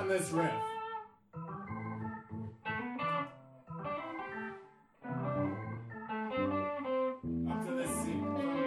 this riff. Up to this C.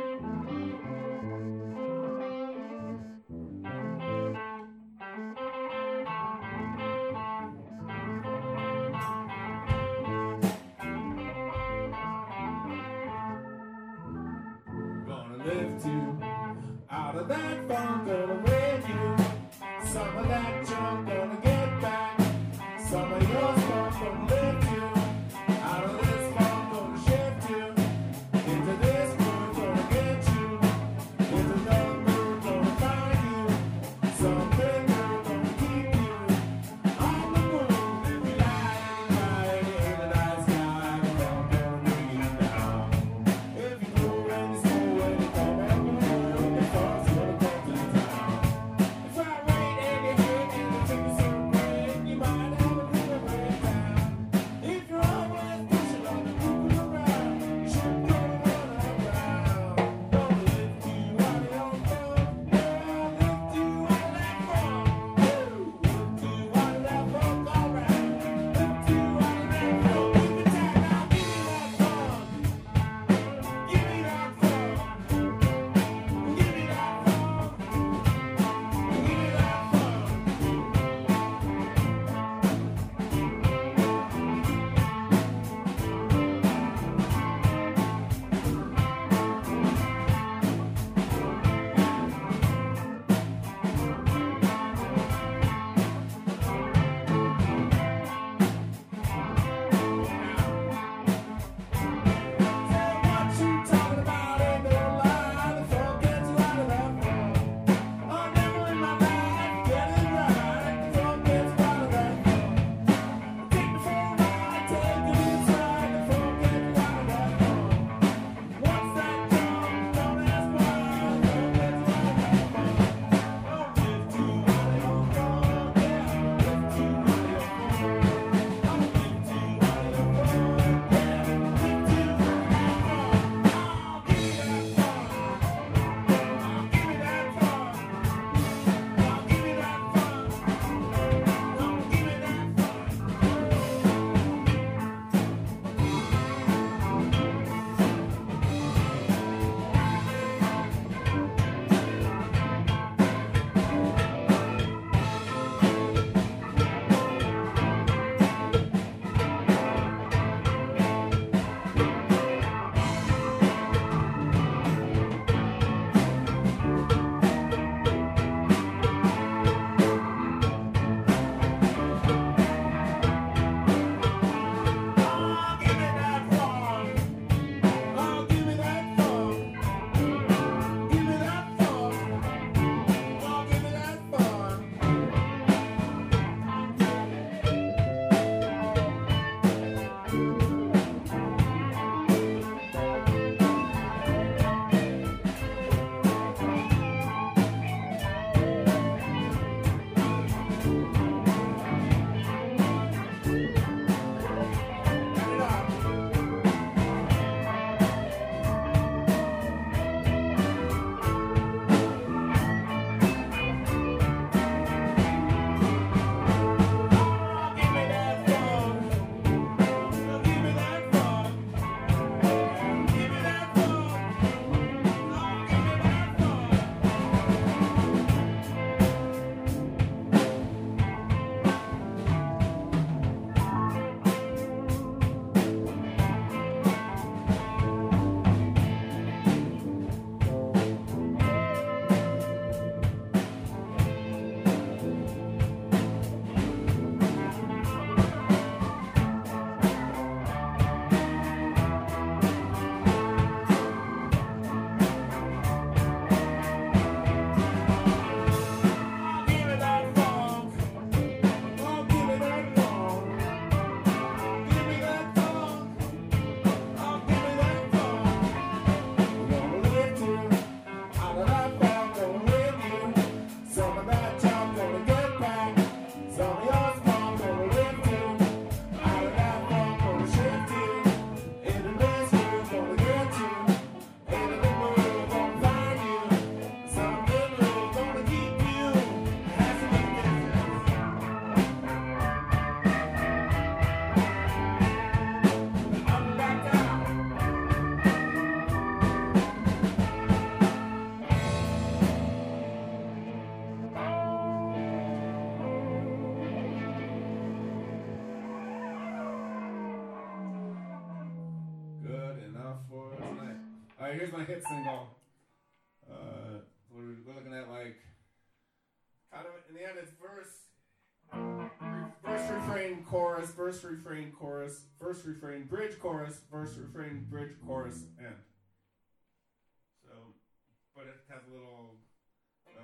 Gonna lift you out of that funk, gonna wake you. Some of that junk gonna get back. Some of your stuff gonna lift you out of this funk, gonna shift you into this mood, gonna get you into another mood, gonna find you something new, gonna keep you on the move. If you lie in the night sky, gonna bring you down. If you go and slow and you come and move, the cars gonna come to town. If I rain and you hit and you take the here's my hit single. We're looking at like kind of in the end it's verse, refrain, chorus, verse, refrain, chorus, verse, refrain, bridge, chorus, verse, refrain, bridge, chorus, end.